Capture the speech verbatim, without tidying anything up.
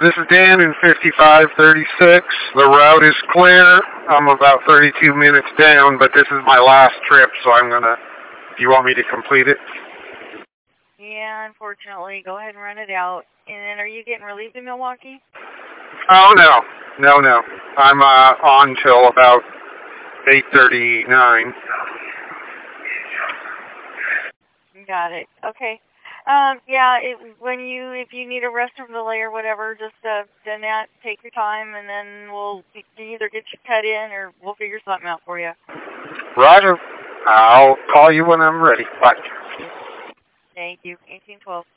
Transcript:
This is Dan in fifty-five thirty-six. The route is clear. I'm about thirty-two minutes down, but this is my last trip, so I'm going to... Do you want me to complete it? Yeah, unfortunately. Go ahead and run it out. And then are you getting relieved in Milwaukee? Oh, no. No, no. I'm uh, on till about eight thirty-nine. Got it. Okay. Um, yeah, it, when you, if you need a restroom delay or whatever, just uh, then that, take your time, and then we'll either get you cut in or we'll figure something out for you. Roger. I'll call you when I'm ready. Bye. Thank you. eighteen twelve.